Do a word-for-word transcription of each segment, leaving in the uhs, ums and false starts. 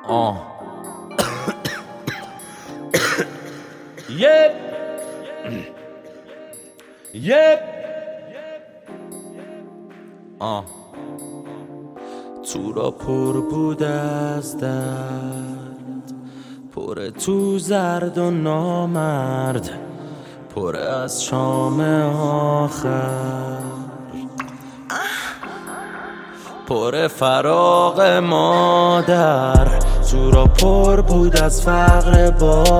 آه یپ یپ آه تو را پر بود از درد، پر تو زرد و نامرد، پر از شام آخر، پر فراق مادر. تو را پر بود از فقر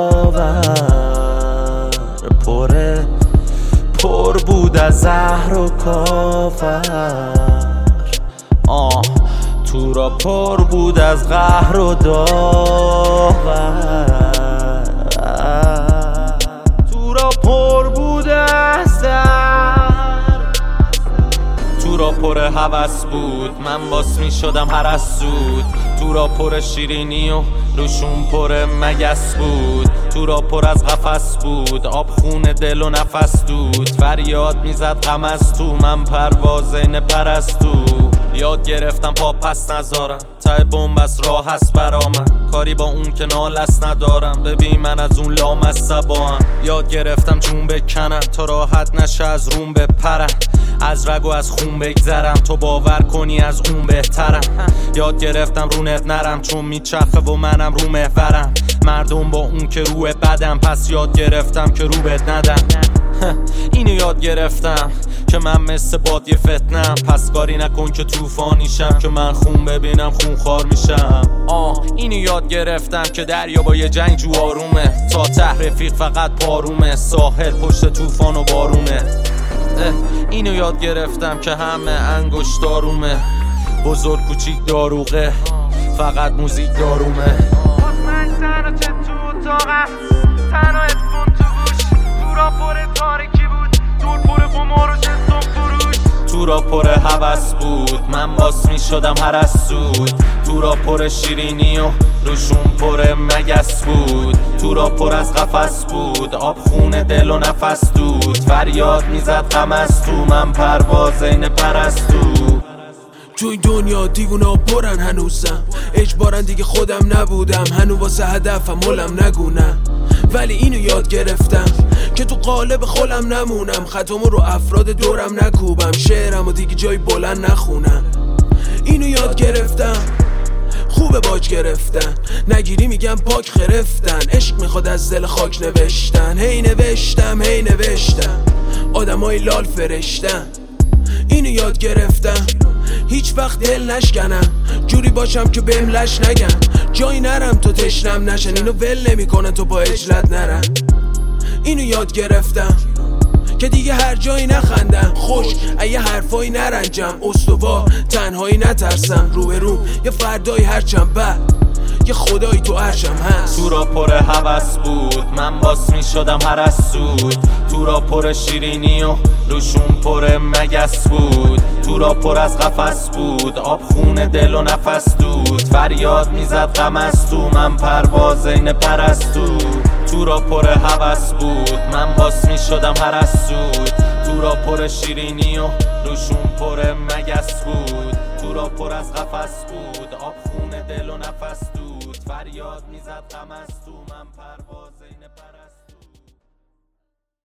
باور، پر پر بود از زهر و کافر. آه تو را پر بود از قهر و داور، تو را پر بود از درد، تو را پر هوس بود، من باس می شدم هر از سود. تو را پر شیرینی و روشون پر مگس بود، تو را پر از قفس بود، آب خون دل و نفس دود. فریاد میزد غم از تو، من پروازین پرستو. یاد گرفتم پا پس نذارم، ته بنبست راه هست برا من، کاری با اون که نالست ندارم. ببین من از اون لامصبام، یاد گرفتم جون بکنم تا راحت نشه از روم بپرم، از رگ و از خون بگذرم تو باور کنی از اون بهترم. یاد گرفتم رونت نرم چون میچخه و منم رو محورم، مردم با اون که روح بدم، پس یاد گرفتم که رو بد ندم. اینو یاد گرفتم که من مثل باد یه فتنم، پس کاری نکن که طوفانیشم، که من خون ببینم خون خوار میشم. آه اینو یاد گرفتم که دریا با یه جنگ جو آرومه، تا ته رفیق فقط پارومه، ساحل پشت طوفان و بارونه. اینو یاد گرفتم که همه انگشت دارومه، بزرگ کوچیک داروغه، فقط موزیک دارومه. من تنها چه تو اتاقم، تنها اتفون تو گوش، تو را پر تاریکی بود، دور پر قمار و جنسون فروش. تو را پر هوس بود، من باس می شدم هر از سود. تو را پر شیرینی و روشون پر مگس بود، تو را پر از قفس بود، آب خون دل و نفس دود. فریاد میزد غم از تو، من پروازین پرستو. توی دنیا دیوونا پرن هنوزم، اجبارن دیگه خودم نبودم، هنو واسه هدفم ملم نگونم. ولی اینو یاد گرفتم که تو قالب خولم نمونم، خطامو رو افراد دورم نکوبم، شعرمو دیگه جای بلند نخونم. اینو یاد گرفتم خوبه باج گرفتن، نگیری میگم پاک خرفتن، عشق میخواد از دل خاک نوشتن. هی نوشتم هی نوشتم آدمای لال فرشتن. اینو یاد گرفتم هیچ وقت دل نشکنم، جوری باشم که بهم لش نگن، جایی نرم تو تشنم نشن، اینو ول نمی کنن تو با اجلت نرم. اینو یاد گرفتم که دیگه هر جایی نخندم، خوش ایه حرفایی نرنجم، استوا تنهایی نترسم، روح روم یه فردایی هرچم بد، یه خدایی تو عرشم هست. تو را پر هوس بود، من باس می شدم هر از سود. تو را پر شیرینی و روشون پر مگس بود، تو را پر از قفس بود، آب خون دل و نفس دود. فریاد میزد غم از تو، من پروازین پرستو. تو را پر هوس بود، من باس می شدم هر از سود. تو را پر شیرینی و روشون پر مگس بود، تو را پر از قفس بود، آب خون دل و نفس دود. فریاد میزد غم از تو، من پر